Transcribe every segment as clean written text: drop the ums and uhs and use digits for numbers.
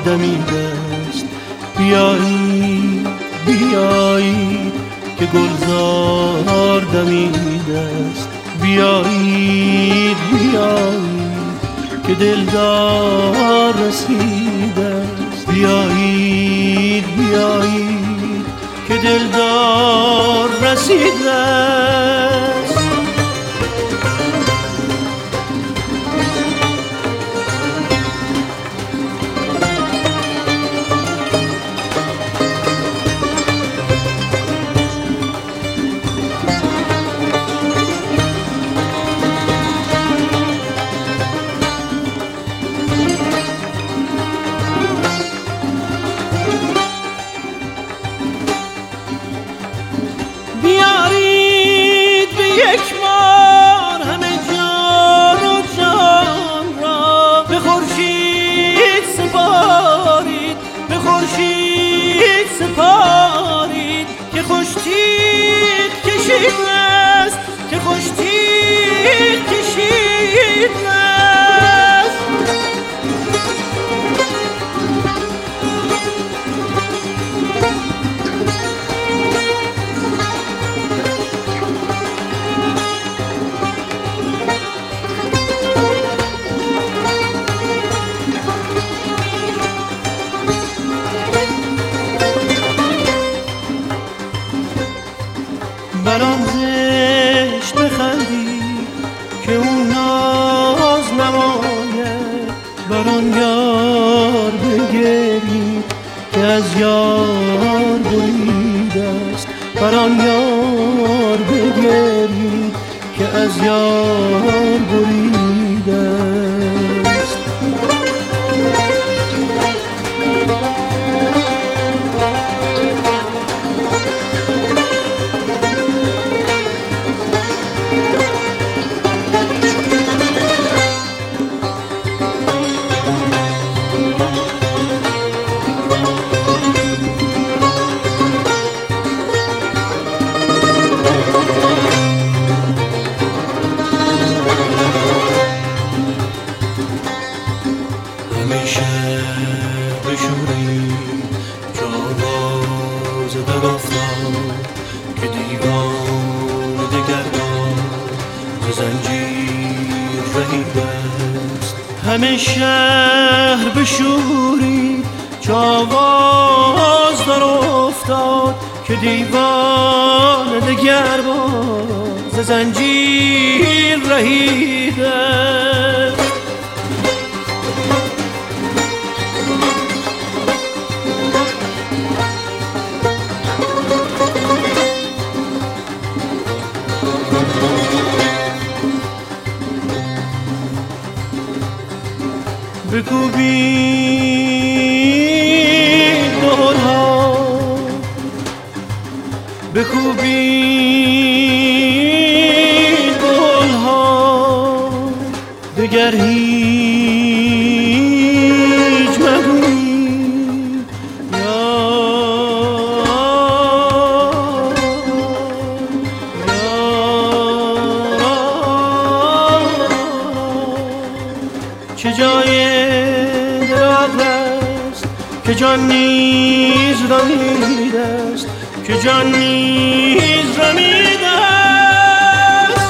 دمیده است. بیایید بیایید که گلزار دمیده است. بیایید بیایید که دلدار رسیده است. بیایید بیایید که دلدار رسیده است. بیارید به یک بار همه جان و جان را به خورشید سپارید، به خورشید سپارید که خوش تیغ کشید است، که خوش تیغ کشید است. بران زشت بخندید که اون ناز نماید، بران یار بگرید که از یار بریده است، بران یار بگرید که از یار بریده است. همیشه بشورید که آواز در افتاد، که دیوان دگربار ز زنجیر رهیده است. همه شهر بشورید که آواز در افتاد، که دیوان دگربار ز زنجیر رهیده است. بکوبید دهل‌ها، بکوبید دهل‌ها، دگر هیچ مگویید چه جای دراغ است که جان نیز رمیده است، که جان نیز رمیده است.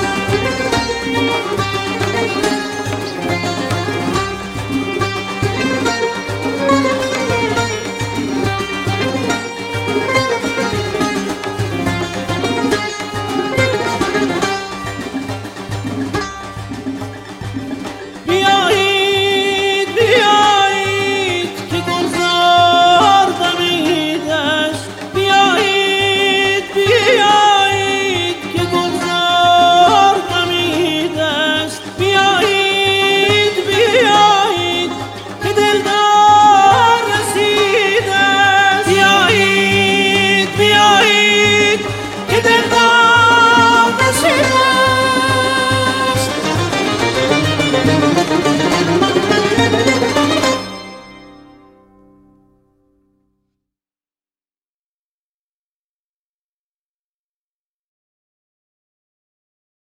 بیایید که